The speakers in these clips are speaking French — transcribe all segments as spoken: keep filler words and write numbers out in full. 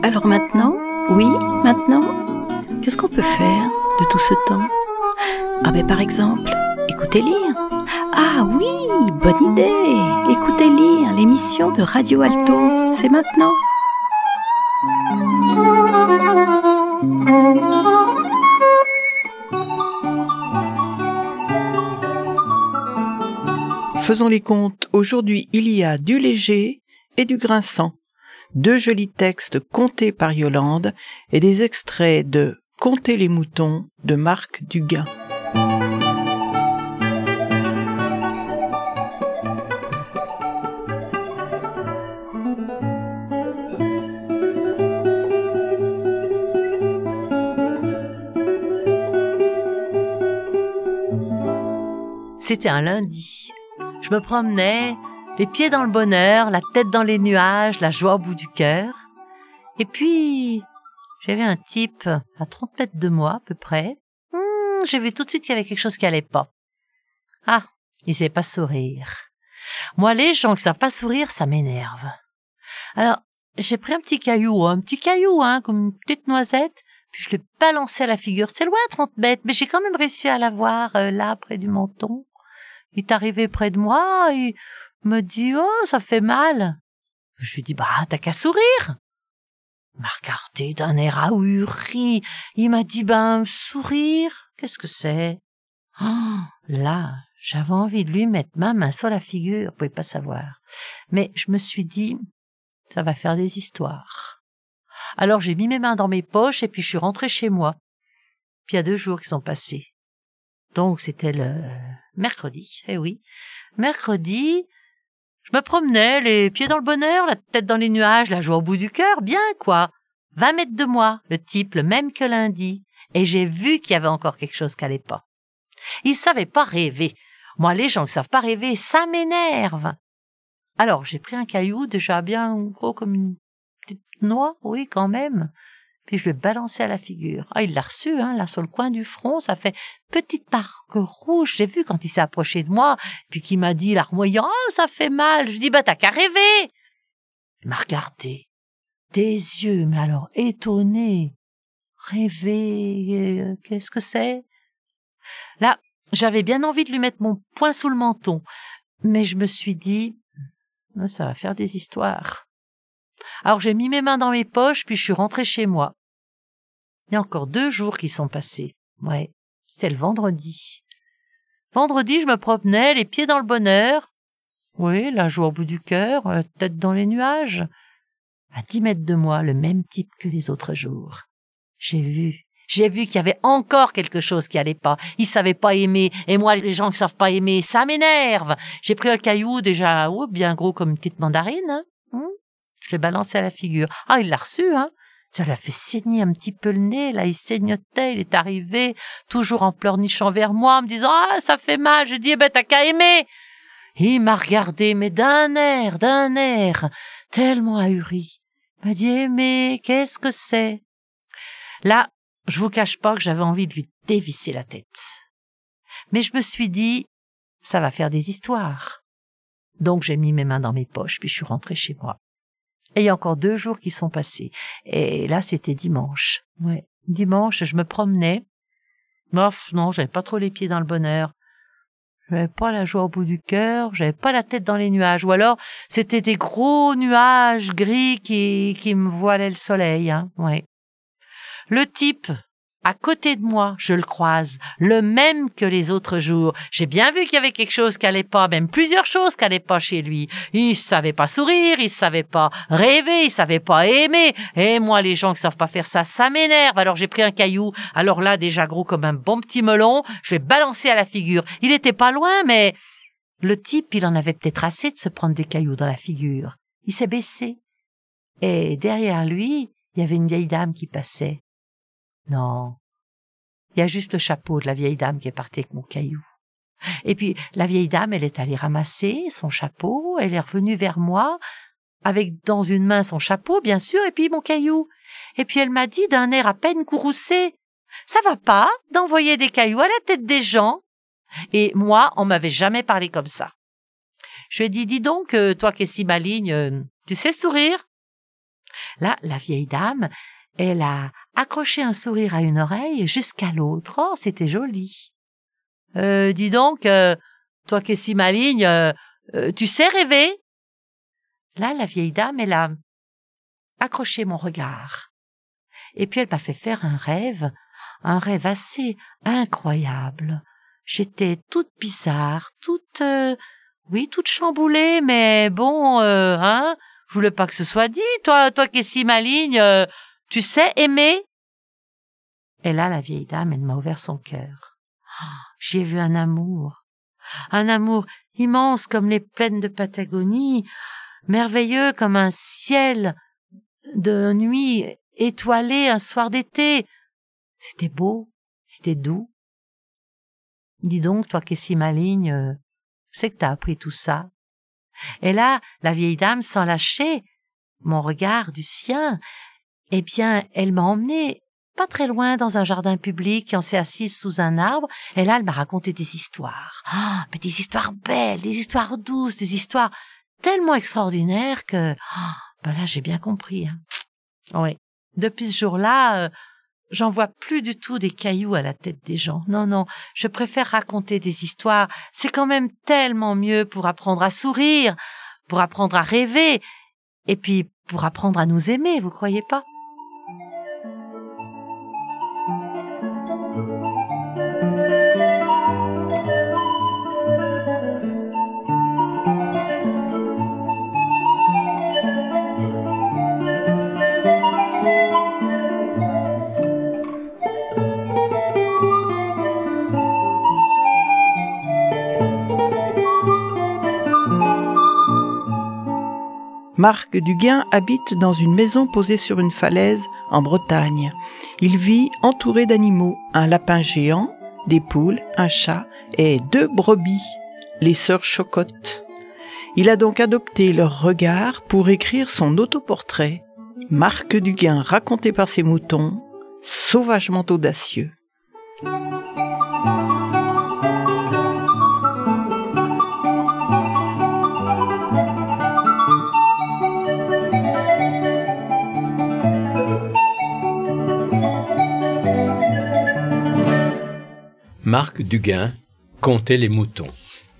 Alors maintenant, oui, maintenant, qu'est-ce qu'on peut faire de tout ce temps? Ah ben par exemple, écoutez lire. Ah oui, bonne idée. Écoutez lire, l'émission de Radio Alto, c'est maintenant. Faisons les comptes. Aujourd'hui, il y a du léger et du grinçant. Deux jolis textes contés par Yolande et des extraits de Compter les moutons de Marc Duguin. C'était un lundi. Je me promenais, les pieds dans le bonheur, la tête dans les nuages, la joie au bout du cœur. Et puis, j'avais un type à trente mètres de moi, à peu près. Hum, j'ai vu tout de suite qu'il y avait quelque chose qui allait pas. Ah, il savait pas sourire. Moi, les gens qui savent pas sourire, ça m'énerve. Alors, j'ai pris un petit caillou, un petit caillou, hein, comme une petite noisette, puis je l'ai balancé à la figure. C'est loin, trente mètres, mais j'ai quand même réussi à l'avoir, euh, là, près du menton. Il est arrivé près de moi, il me dit « Oh, ça fait mal !» Je lui dis « Bah, t'as qu'à sourire !» Il m'a regardé d'un air ahuri. Il m'a dit « Ben, sourire, qu'est-ce que c'est ?» Oh, là, j'avais envie de lui mettre ma main sur la figure, vous pouvez pas savoir. Mais je me suis dit « Ça va faire des histoires. » Alors j'ai mis mes mains dans mes poches et puis je suis rentrée chez moi. Puis il y a deux jours qui sont passés. Donc c'était le mercredi, eh oui. Mercredi, je me promenais, les pieds dans le bonheur, la tête dans les nuages, la joie au bout du cœur, bien quoi. Vingt mètres de moi, le type, le même que lundi. Et j'ai vu qu'il y avait encore quelque chose qui allait pas. Il savait pas rêver. Moi, les gens qui savent pas rêver, ça m'énerve. Alors, j'ai pris un caillou, déjà bien gros comme une petite noix, oui, quand même. Puis je lui ai balancé à la figure. Ah, il l'a reçu, hein, là, sur le coin du front, ça fait petite marque rouge. J'ai vu quand il s'est approché de moi, puis qu'il m'a dit, larmoyant, « Oh, ça fait mal !» Je dis, « Bah, t'as qu'à rêver !» Il m'a regardé, des yeux, mais alors étonnés. Rêver, euh, qu'est-ce que c'est? Là, j'avais bien envie de lui mettre mon poing sous le menton, mais je me suis dit, « Ça va faire des histoires. » Alors j'ai mis mes mains dans mes poches, puis je suis rentrée chez moi. Il y a encore deux jours qui sont passés. Ouais, c'était le vendredi. Vendredi, je me promenais, les pieds dans le bonheur. Oui, la joie au bout du cœur, la tête dans les nuages. À dix mètres de moi, le même type que les autres jours. J'ai vu, j'ai vu qu'il y avait encore quelque chose qui allait pas. Il savait pas aimer, et moi, les gens qui savent pas aimer, ça m'énerve. J'ai pris un caillou déjà, oh, bien gros comme une petite mandarine, hein. Hum Je l'ai balancé à la figure. Ah, il l'a reçu, hein. Ça l'a fait saigner un petit peu le nez, là, il saignotait, il est arrivé, toujours en pleurnichant vers moi, en me disant, ah, ça fait mal. Je dis, eh ben, t'as qu'à aimer. Il m'a regardé, mais d'un air, d'un air, tellement ahuri. Il m'a dit, aimer, qu'est-ce que c'est? Là, je vous cache pas que j'avais envie de lui dévisser la tête. Mais je me suis dit, ça va faire des histoires. Donc, j'ai mis mes mains dans mes poches, puis je suis rentrée chez moi. Et il y a encore deux jours qui sont passés. Et là, c'était dimanche. Ouais. Dimanche, je me promenais. Bof, non, j'avais pas trop les pieds dans le bonheur. J'avais pas la joie au bout du cœur. J'avais pas la tête dans les nuages. Ou alors, c'était des gros nuages gris qui, qui me voilaient le soleil, hein. Ouais. Le type, à côté de moi, je le croise, le même que les autres jours. J'ai bien vu qu'il y avait quelque chose qui allait pas, même plusieurs choses qui allaient pas chez lui. Il savait pas sourire, il savait pas rêver, il savait pas aimer. Et moi, les gens qui savent pas faire ça, ça m'énerve. Alors j'ai pris un caillou, alors là, déjà gros comme un bon petit melon, je l'ai balancé à la figure. Il était pas loin, mais le type, il en avait peut-être assez de se prendre des cailloux dans la figure. Il s'est baissé. Et derrière lui, il y avait une vieille dame qui passait. Non. Il y a juste le chapeau de la vieille dame qui est partie avec mon caillou. Et puis, la vieille dame, elle est allée ramasser son chapeau, elle est revenue vers moi, avec dans une main son chapeau, bien sûr, et puis mon caillou. Et puis elle m'a dit d'un air à peine courroucé, « Ça va pas d'envoyer des cailloux à la tête des gens ?» Et moi, on m'avait jamais parlé comme ça. Je lui ai dit, « Dis donc, euh, toi qui es si maligne, euh, tu sais sourire ?» Là, la vieille dame, elle a accroché un sourire à une oreille jusqu'à l'autre. Oh, c'était joli. Euh, dis donc, euh, toi qui es si maligne, euh, euh, tu sais rêver? Là, la vieille dame, elle a accroché mon regard. Et puis elle m'a fait faire un rêve, un rêve assez incroyable. J'étais toute bizarre, toute, euh, oui, toute chamboulée, mais bon, euh, hein, je voulais pas que ce soit dit. Toi, toi qui es si maligne, euh, tu sais aimer? Et là, la vieille dame, elle m'a ouvert son cœur. Oh, j'y ai vu un amour, un amour immense comme les plaines de Patagonie, merveilleux comme un ciel de nuit étoilé un soir d'été. C'était beau, c'était doux. Dis donc, toi qui es si maligne, euh, c'est que t'as appris tout ça. Et là, la vieille dame, sans lâcher mon regard du sien, eh bien, elle m'a emmenée pas très loin dans un jardin public, et on s'est assise sous un arbre, et là, elle m'a raconté des histoires. Ah, mais des histoires belles, des histoires douces, des histoires tellement extraordinaires que, ah, ben là, j'ai bien compris. Hein. Oui. Depuis ce jour-là, euh, j'en vois plus du tout des cailloux à la tête des gens. Non, non, je préfère raconter des histoires. C'est quand même tellement mieux pour apprendre à sourire, pour apprendre à rêver, et puis pour apprendre à nous aimer, vous croyez pas? Marc Duguin habite dans une maison posée sur une falaise en Bretagne. Il vit entouré d'animaux, un lapin géant, des poules, un chat et deux brebis, les sœurs Chocotte. Il a donc adopté leur regard pour écrire son autoportrait. Marc Duguin raconté par ses moutons, sauvagement audacieux. Marc Duguin, Compter les moutons.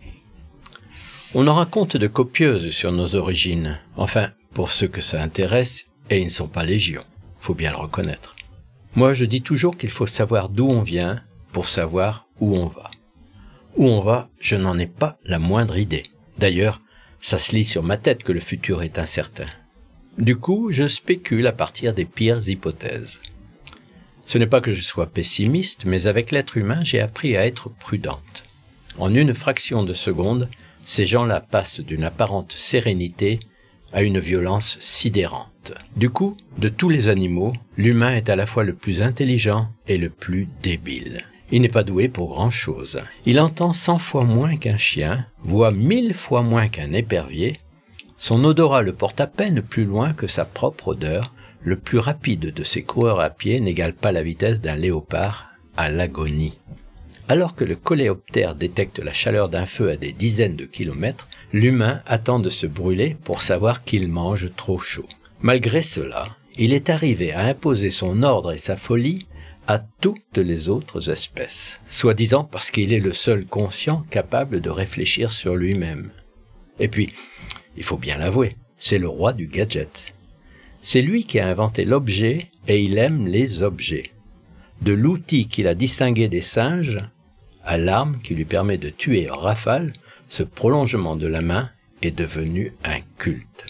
On en raconte de copieuses sur nos origines, enfin, pour ceux que ça intéresse, et ils ne sont pas légion, faut bien le reconnaître. Moi, je dis toujours qu'il faut savoir d'où on vient pour savoir où on va. Où on va, je n'en ai pas la moindre idée. D'ailleurs, ça se lit sur ma tête que le futur est incertain. Du coup, je spécule à partir des pires hypothèses. Ce n'est pas que je sois pessimiste, mais avec l'être humain, j'ai appris à être prudente. En une fraction de seconde, ces gens-là passent d'une apparente sérénité à une violence sidérante. Du coup, de tous les animaux, l'humain est à la fois le plus intelligent et le plus débile. Il n'est pas doué pour grand-chose. Il entend cent fois moins qu'un chien, voit mille fois moins qu'un épervier. Son odorat le porte à peine plus loin que sa propre odeur. Le plus rapide de ces coureurs à pied n'égale pas la vitesse d'un léopard à l'agonie. Alors que le coléoptère détecte la chaleur d'un feu à des dizaines de kilomètres, l'humain attend de se brûler pour savoir qu'il mange trop chaud. Malgré cela, il est arrivé à imposer son ordre et sa folie à toutes les autres espèces, soi-disant parce qu'il est le seul conscient capable de réfléchir sur lui-même. Et puis, il faut bien l'avouer, c'est le roi du gadget. C'est lui qui a inventé l'objet et il aime les objets. De l'outil qu'il a distingué des singes à l'arme qui lui permet de tuer en rafale, ce prolongement de la main est devenu un culte.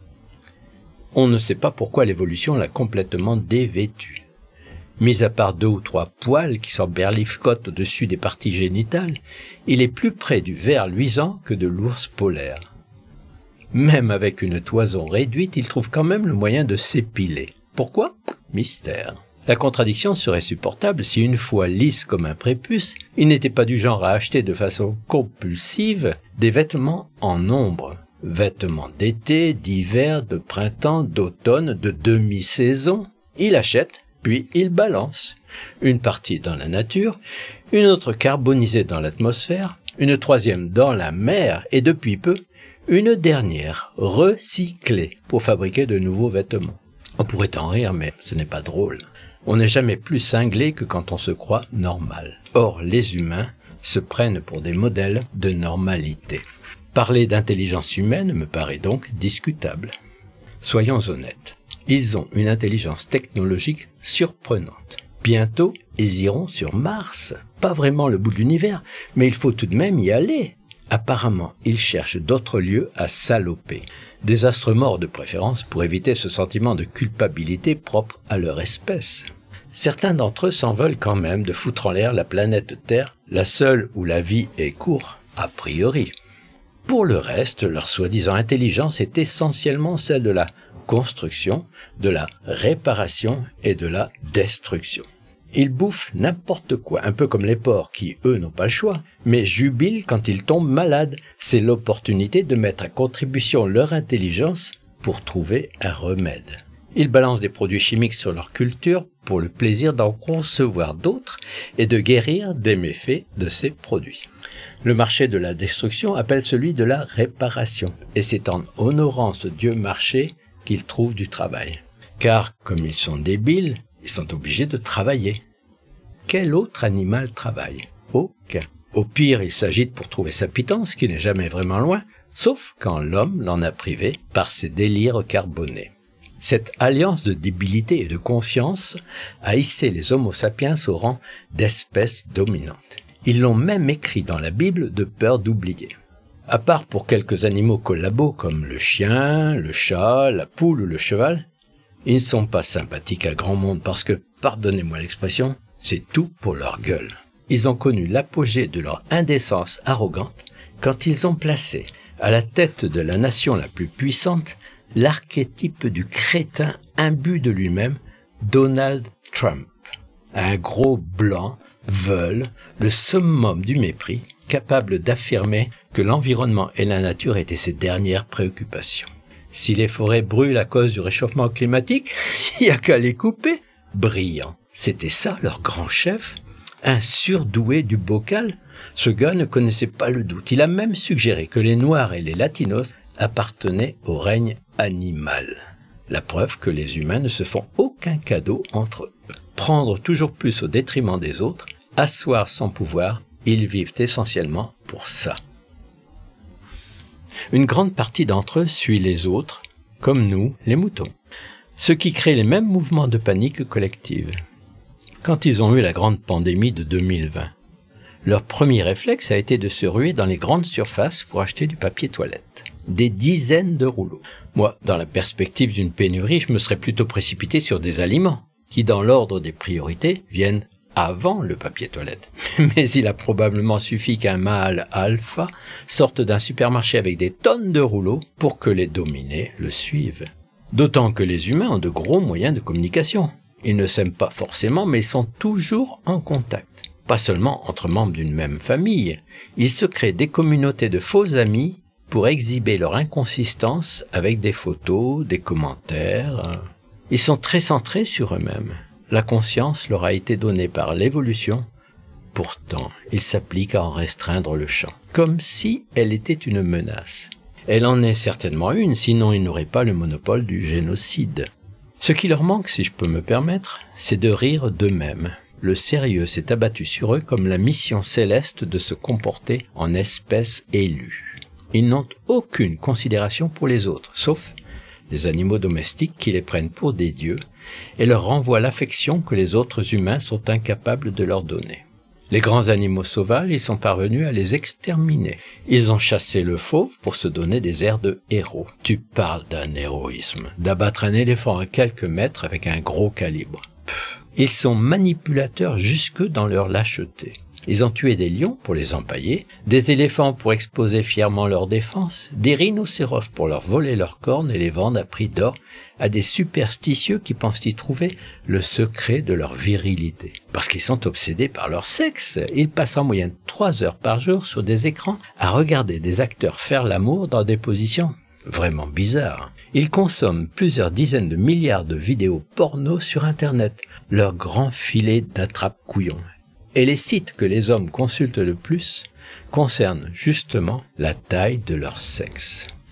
On ne sait pas pourquoi l'évolution l'a complètement dévêtu. Mis à part deux ou trois poils qui s'emberlificotent au-dessus des parties génitales, il est plus près du ver luisant que de l'ours polaire. Même avec une toison réduite, il trouve quand même le moyen de s'épiler. Pourquoi ? Mystère. La contradiction serait supportable si une fois lisse comme un prépuce, il n'était pas du genre à acheter de façon compulsive des vêtements en nombre. Vêtements d'été, d'hiver, de printemps, d'automne, de demi-saison. Il achète, puis il balance. Une partie dans la nature, une autre carbonisée dans l'atmosphère, une troisième dans la mer et depuis peu, une dernière recyclée pour fabriquer de nouveaux vêtements. On pourrait en rire, mais ce n'est pas drôle. On n'est jamais plus cinglé que quand on se croit normal. Or, les humains se prennent pour des modèles de normalité. Parler d'intelligence humaine me paraît donc discutable. Soyons honnêtes, ils ont une intelligence technologique surprenante. Bientôt, ils iront sur Mars. Pas vraiment le bout de l'univers, mais il faut tout de même y aller. Apparemment, ils cherchent d'autres lieux à saloper. Des astres morts de préférence pour éviter ce sentiment de culpabilité propre à leur espèce. Certains d'entre eux s'en veulent quand même de foutre en l'air la planète Terre, la seule où la vie est courte, a priori. Pour le reste, leur soi-disant intelligence est essentiellement celle de la construction, de la réparation et de la destruction. Ils bouffent n'importe quoi, un peu comme les porcs qui, eux, n'ont pas le choix, mais jubilent quand ils tombent malades. C'est l'opportunité de mettre à contribution leur intelligence pour trouver un remède. Ils balancent des produits chimiques sur leur culture pour le plaisir d'en concevoir d'autres et de guérir des méfaits de ces produits. Le marché de la destruction appelle celui de la réparation, et c'est en honorant ce dieu marché qu'ils trouvent du travail. Car, comme ils sont débiles, ils sont obligés de travailler. Quel autre animal travaille? Aucun. Au pire, il s'agite pour trouver sa pitance, qui n'est jamais vraiment loin, sauf quand l'homme l'en a privé par ses délires carbonés. Cette alliance de débilité et de conscience a hissé les Homo sapiens au rang d'espèce dominante. Ils l'ont même écrit dans la Bible de peur d'oublier. À part pour quelques animaux collabos comme le chien, le chat, la poule ou le cheval, ils ne sont pas sympathiques à grand monde parce que, pardonnez-moi l'expression, c'est tout pour leur gueule. Ils ont connu l'apogée de leur indécence arrogante quand ils ont placé à la tête de la nation la plus puissante l'archétype du crétin imbu de lui-même, Donald Trump. Un gros blanc, veule, le summum du mépris, capable d'affirmer que l'environnement et la nature étaient ses dernières préoccupations. Si les forêts brûlent à cause du réchauffement climatique, il n'y a qu'à les couper. Brillant. C'était ça leur grand chef, un surdoué du bocal. Ce gars ne connaissait pas le doute. Il a même suggéré que les Noirs et les Latinos appartenaient au règne animal. La preuve que les humains ne se font aucun cadeau entre eux. Prendre toujours plus au détriment des autres, asseoir son pouvoir, ils vivent essentiellement pour ça. Une grande partie d'entre eux suit les autres, comme nous, les moutons, ce qui crée les mêmes mouvements de panique collective. Quand ils ont eu la grande pandémie de deux mille vingt, leur premier réflexe a été de se ruer dans les grandes surfaces pour acheter du papier toilette. Des dizaines de rouleaux. Moi, dans la perspective d'une pénurie, je me serais plutôt précipité sur des aliments, qui dans l'ordre des priorités viennent avant le papier toilette. Mais il a probablement suffi qu'un mâle alpha sorte d'un supermarché avec des tonnes de rouleaux pour que les dominés le suivent. D'autant que les humains ont de gros moyens de communication. Ils ne s'aiment pas forcément, mais ils sont toujours en contact. Pas seulement entre membres d'une même famille. Ils se créent des communautés de faux amis pour exhiber leur inconsistance avec des photos, des commentaires. Ils sont très centrés sur eux-mêmes. La conscience leur a été donnée par l'évolution. Pourtant, ils s'appliquent à en restreindre le champ, comme si elle était une menace. Elle en est certainement une, sinon ils n'auraient pas le monopole du génocide. Ce qui leur manque, si je peux me permettre, c'est de rire d'eux-mêmes. Le sérieux s'est abattu sur eux comme la mission céleste de se comporter en espèce élue. Ils n'ont aucune considération pour les autres, sauf les animaux domestiques qui les prennent pour des dieux et leur renvoient l'affection que les autres humains sont incapables de leur donner. Les grands animaux sauvages, ils sont parvenus à les exterminer. Ils ont chassé le fauve pour se donner des airs de héros. Tu parles d'un héroïsme, d'abattre un éléphant à quelques mètres avec un gros calibre. Pff. Ils sont manipulateurs jusque dans leur lâcheté. Ils ont tué des lions pour les empailler, des éléphants pour exposer fièrement leur défense, des rhinocéros pour leur voler leurs cornes et les vendre à prix d'or à des superstitieux qui pensent y trouver le secret de leur virilité. Parce qu'ils sont obsédés par leur sexe, ils passent en moyenne trois heures par jour sur des écrans à regarder des acteurs faire l'amour dans des positions vraiment bizarres. Ils consomment plusieurs dizaines de milliards de vidéos porno sur Internet, leur grand filet d'attrape-couillons. Et les sites que les hommes consultent le plus concernent justement la taille de leur sexe.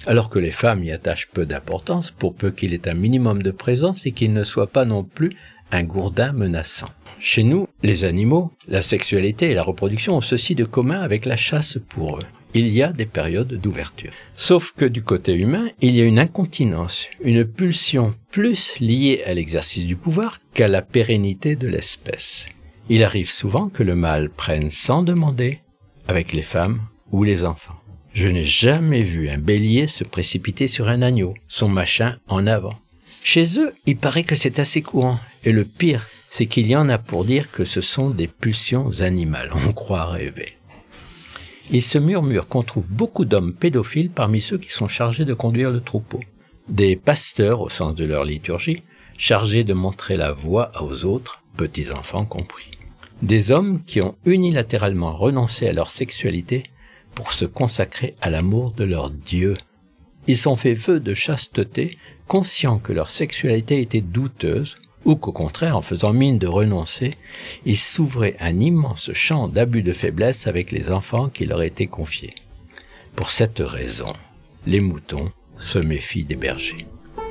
alors que les femmes y attachent peu d'importance pour peu qu'il ait un minimum de présence et qu'il ne soit pas non plus un gourdin menaçant. Chez nous, les animaux, la sexualité et la reproduction ont ceci de commun avec la chasse pour eux. Il y a des périodes d'ouverture. Sauf que du côté humain, il y a une incontinence, une pulsion plus liée à l'exercice du pouvoir qu'à la pérennité de l'espèce. Il arrive souvent que le mâle prenne sans demander avec les femmes ou les enfants. Je n'ai jamais vu un bélier se précipiter sur un agneau, son machin en avant. Chez eux, il paraît que c'est assez courant. Et le pire, c'est qu'il y en a pour dire que ce sont des pulsions animales. On croit rêver. Il se murmure qu'on trouve beaucoup d'hommes pédophiles parmi ceux qui sont chargés de conduire le troupeau. Des pasteurs, au sens de leur liturgie, chargés de montrer la voie aux autres, petits-enfants compris. Des hommes qui ont unilatéralement renoncé à leur sexualité pour se consacrer à l'amour de leur Dieu. Ils ont fait vœu de chasteté, conscients que leur sexualité était douteuse, ou qu'au contraire, en faisant mine de renoncer, ils s'ouvraient un immense champ d'abus de faiblesse avec les enfants qui leur étaient confiés. Pour cette raison, les moutons se méfient des bergers.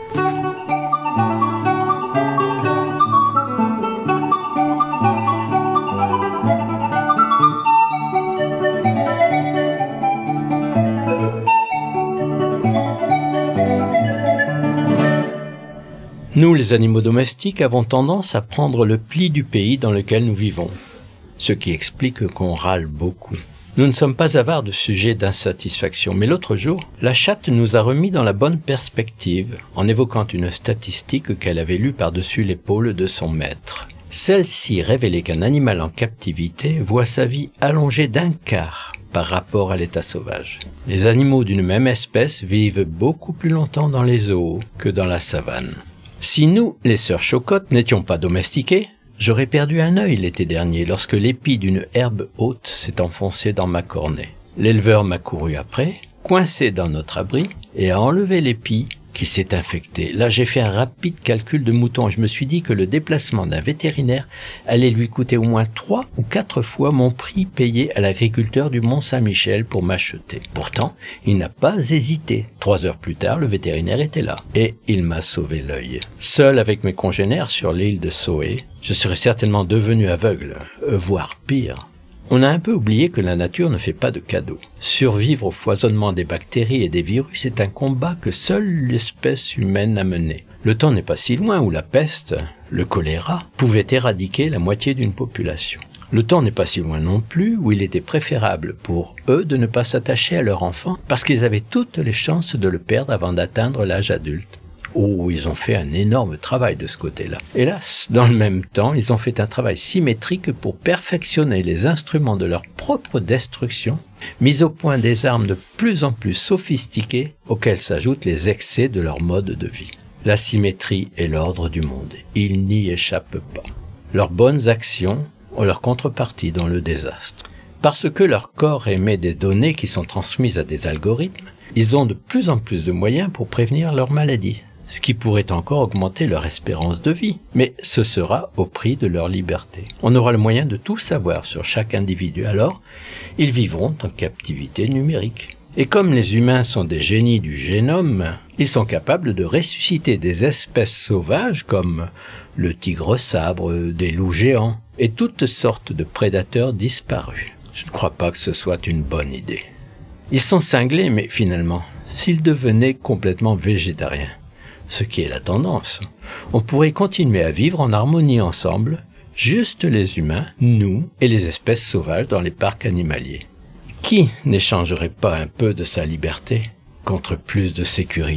Nous, les animaux domestiques, avons tendance à prendre le pli du pays dans lequel nous vivons, ce qui explique qu'on râle beaucoup. Nous ne sommes pas avares de sujets d'insatisfaction, mais l'autre jour, la chatte nous a remis dans la bonne perspective en évoquant une statistique qu'elle avait lue par-dessus l'épaule de son maître. Celle-ci révélait qu'un animal en captivité voit sa vie allongée d'un quart par rapport à l'état sauvage. Les animaux d'une même espèce vivent beaucoup plus longtemps dans les zoos que dans la savane. Si nous, les sœurs Chocottes, n'étions pas domestiquées, j'aurais perdu un œil l'été dernier lorsque l'épi d'une herbe haute s'est enfoncé dans ma cornée. L'éleveur m'a couru après, coincé dans notre abri, et a enlevé l'épi qui s'est infecté. Là, j'ai fait un rapide calcul de mouton et je me suis dit que le déplacement d'un vétérinaire allait lui coûter au moins trois ou quatre fois mon prix payé à l'agriculteur du Mont-Saint-Michel pour m'acheter. Pourtant, il n'a pas hésité. Trois heures plus tard, le vétérinaire était là et il m'a sauvé l'œil. Seul avec mes congénères sur l'île de Soé, je serais certainement devenu aveugle, voire pire. On a un peu oublié que la nature ne fait pas de cadeaux. Survivre au foisonnement des bactéries et des virus est un combat que seule l'espèce humaine a mené. Le temps n'est pas si loin où la peste, le choléra, pouvait éradiquer la moitié d'une population. Le temps n'est pas si loin non plus où il était préférable pour eux de ne pas s'attacher à leur enfant parce qu'ils avaient toutes les chances de le perdre avant d'atteindre l'âge adulte. Oh, ils ont fait un énorme travail de ce côté-là. Hélas, dans le même temps, ils ont fait un travail symétrique pour perfectionner les instruments de leur propre destruction, mis au point des armes de plus en plus sophistiquées auxquelles s'ajoutent les excès de leur mode de vie. La symétrie est l'ordre du monde. Ils n'y échappent pas. Leurs bonnes actions ont leur contrepartie dans le désastre. Parce que leur corps émet des données qui sont transmises à des algorithmes, ils ont de plus en plus de moyens pour prévenir leurs maladies, ce qui pourrait encore augmenter leur espérance de vie. Mais ce sera au prix de leur liberté. On aura le moyen de tout savoir sur chaque individu, alors ils vivront en captivité numérique. Et comme les humains sont des génies du génome, ils sont capables de ressusciter des espèces sauvages comme le tigre sabre, des loups géants et toutes sortes de prédateurs disparus. Je ne crois pas que ce soit une bonne idée. Ils sont cinglés, mais finalement, s'ils devenaient complètement végétariens, ce qui est la tendance, on pourrait continuer à vivre en harmonie ensemble, juste les humains, nous et les espèces sauvages dans les parcs animaliers. Qui n'échangerait pas un peu de sa liberté contre plus de sécurité ?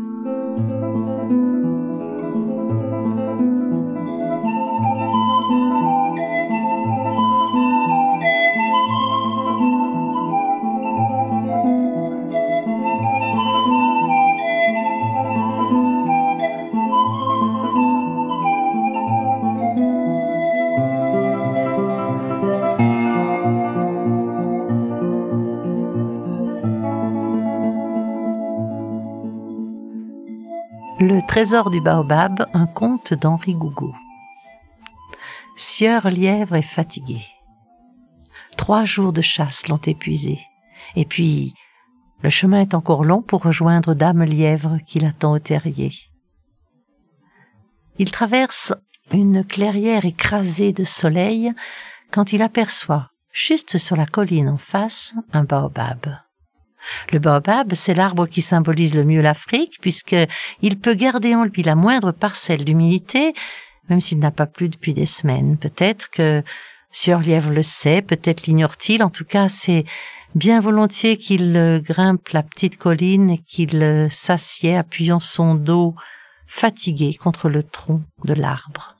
Le trésor du baobab, un conte d'Henri Gougaud. Sieur Lièvre est fatigué. Trois jours de chasse l'ont épuisé. Et puis, Le chemin est encore long pour rejoindre Dame Lièvre qui l'attend au terrier. Il traverse une clairière écrasée de soleil quand il aperçoit, juste sur la colline en face, un baobab. Le baobab, c'est l'arbre qui symbolise le mieux l'Afrique, puisqu'il peut garder en lui la moindre parcelle d'humidité, même s'il n'a pas plu depuis des semaines. Peut-être que Sieur Lièvre le sait, peut-être l'ignore-t-il, en tout cas c'est bien volontiers qu'il grimpe la petite colline et qu'il s'assied appuyant son dos fatigué contre le tronc de l'arbre.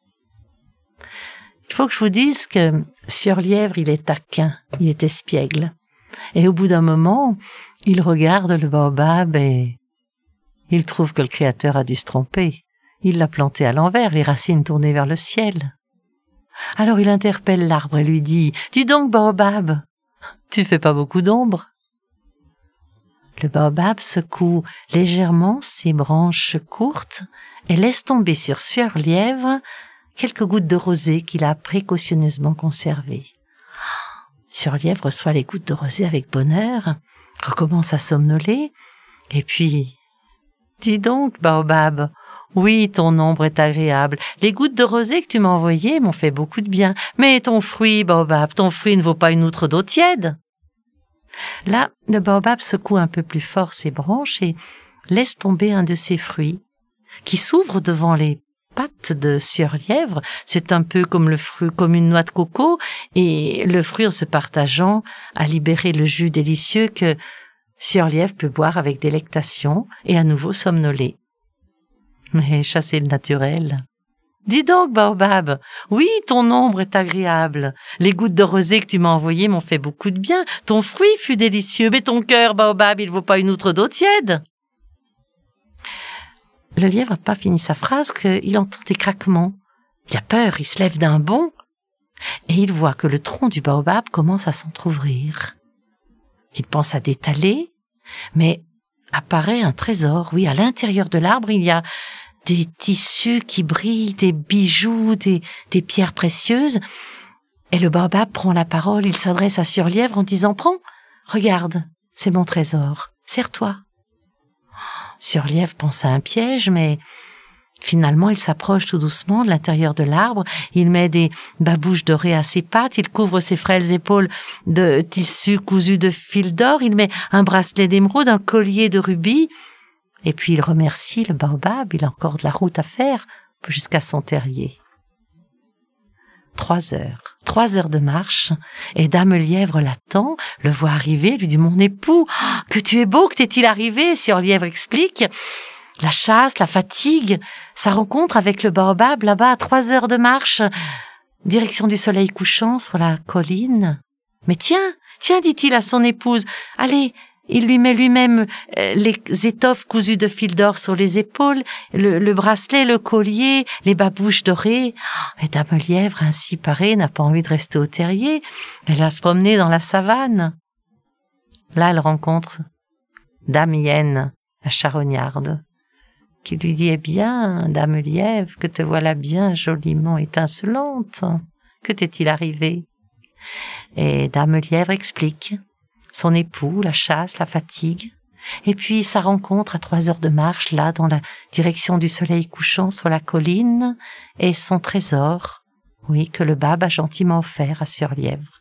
Il faut que je vous dise que Sieur Lièvre, il est taquin, il est espiègle. Et au bout d'un moment, il regarde le baobab et il trouve que le Créateur a dû se tromper. Il l'a planté à l'envers, les racines tournées vers le ciel. Alors il interpelle l'arbre et lui dit « Dis donc, baobab, tu fais pas beaucoup d'ombre ?» Le baobab secoue légèrement ses branches courtes et laisse tomber sur Sieur Lièvre quelques gouttes de rosée qu'il a précautionneusement conservées. Sieur Lièvre reçoit les gouttes de rosée avec bonheur, recommence à somnoler, et puis « Dis donc, baobab, oui, ton ombre est agréable. Les gouttes de rosée que tu m'as envoyées m'ont fait beaucoup de bien. Mais ton fruit, baobab, ton fruit ne vaut pas une outre d'eau tiède. » Là, le baobab secoue un peu plus fort ses branches et laisse tomber un de ses fruits, qui s'ouvre devant les pattes de Sieur Lièvre. C'est un peu comme le fruit, comme une noix de coco, et le fruit, en se partageant, a libéré le jus délicieux que Sieur Lièvre peut boire avec délectation et à nouveau somnoler. Mais chasser le naturel. Dis donc, baobab, oui, ton ombre est agréable. Les gouttes de rosée que tu m'as envoyées m'ont fait beaucoup de bien. Ton fruit fut délicieux, mais ton cœur, baobab, il vaut pas une outre d'eau tiède. Le lièvre n'a pas fini sa phrase qu'il entend des craquements. Il a peur, il se lève d'un bond et il voit que le tronc du baobab commence à s'entr'ouvrir. Il pense à détaler, mais apparaît un trésor. Oui, à l'intérieur de l'arbre, il y a des tissus qui brillent, des bijoux, des, des pierres précieuses. Et le baobab prend la parole, il s'adresse à Sieur Lièvre en disant « Prends, regarde, c'est mon trésor, sers-toi. » Sieur Lièvre pense à un piège, mais finalement il s'approche tout doucement de l'intérieur de l'arbre, il met des babouches dorées à ses pattes, il couvre ses frêles épaules de tissu cousu de fil d'or, il met un bracelet d'émeraude, un collier de rubis, et puis il remercie le baobab, il a encore de la route à faire jusqu'à son terrier. Trois heures, trois heures de marche, et Dame Lièvre l'attend, le voit arriver, lui dit « Mon époux, que tu es beau, que t'est-il arrivé ?» Sieur Lièvre explique. La chasse, la fatigue, sa rencontre avec le baobab là-bas à trois heures de marche, direction du soleil couchant sur la colline. « Mais tiens, tiens, dit-il à son épouse, allez, il lui met lui-même euh, les étoffes cousues de fil d'or sur les épaules, le, le bracelet, le collier, les babouches dorées. Et Dame Lièvre, ainsi parée, n'a pas envie de rester au terrier. Elle va se promener dans la savane. Là, elle rencontre Dame Hyène, la charognarde, qui lui dit « Eh bien, Dame Lièvre, que te voilà bien joliment étincelante. Que t'est-il arrivé ?» Et Dame Lièvre explique son époux, la chasse, la fatigue, et puis sa rencontre à trois heures de marche, là, dans la direction du soleil couchant sur la colline, et son trésor, oui, que le baobab a gentiment offert à Sieur Lièvre.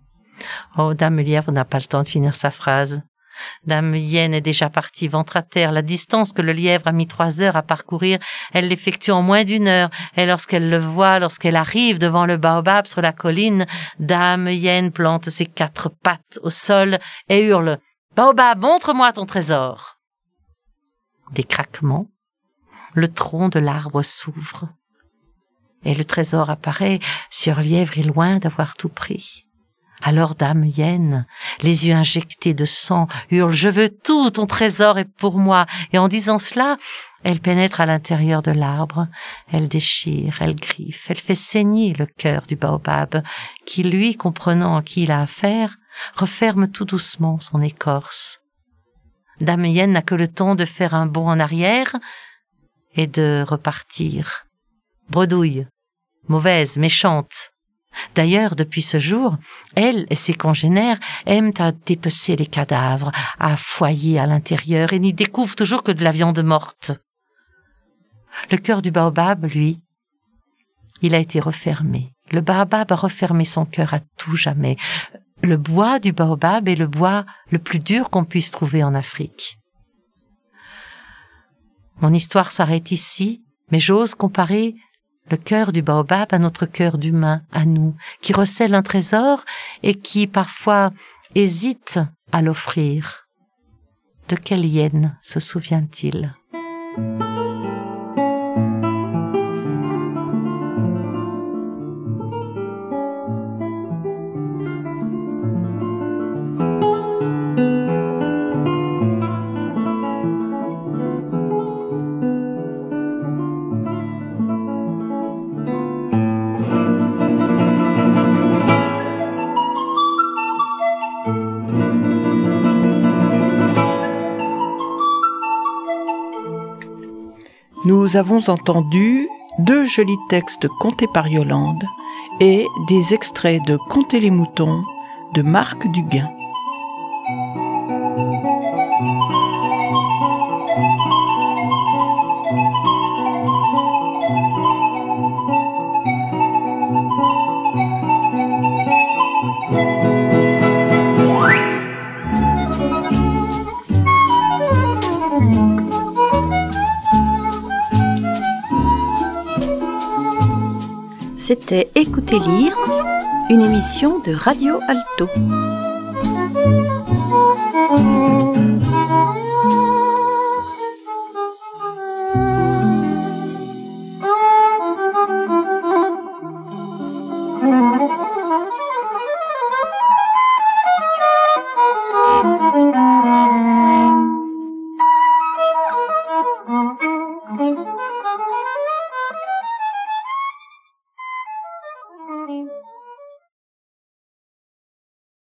Oh, Dame Lièvre n'a pas le temps de finir sa phrase. Dame Hyène est déjà partie ventre à terre. La distance que le lièvre a mis trois heures à parcourir, elle l'effectue en moins d'une heure. Et lorsqu'elle le voit, lorsqu'elle arrive devant le baobab sur la colline, Dame Hyène plante ses quatre pattes au sol et hurle « Baobab, montre-moi ton trésor !» Des craquements, le tronc de l'arbre s'ouvre. Et le trésor apparaît. Sieur Lièvre est loin d'avoir tout pris. Alors Dame Hyène, les yeux injectés de sang, hurle « Je veux tout, ton trésor est pour moi !» Et en disant cela, elle pénètre à l'intérieur de l'arbre, elle déchire, elle griffe, elle fait saigner le cœur du baobab, qui lui, comprenant à qui il a affaire, referme tout doucement son écorce. Dame Hyène n'a que le temps de faire un bond en arrière et de repartir. Bredouille, mauvaise, méchante, D'ailleurs, depuis ce jour, elle et ses congénères aiment à dépecer les cadavres, à fouiller à l'intérieur et n'y découvrent toujours que de la viande morte. Le cœur du baobab, lui, il a été refermé. Le baobab a refermé son cœur à tout jamais. Le bois du baobab est le bois le plus dur qu'on puisse trouver en Afrique. Mon histoire s'arrête ici, mais j'ose comparer le cœur du baobab à notre cœur d'humain, à nous, qui recèle un trésor et qui parfois hésite à l'offrir. De quelle hyène se souvient-il ? Nous avons entendu deux jolis textes contés par Yolande et des extraits de Compter les moutons de Marc Duguin. C'était Écoutez lire, une émission de Radio Alto. Thank you.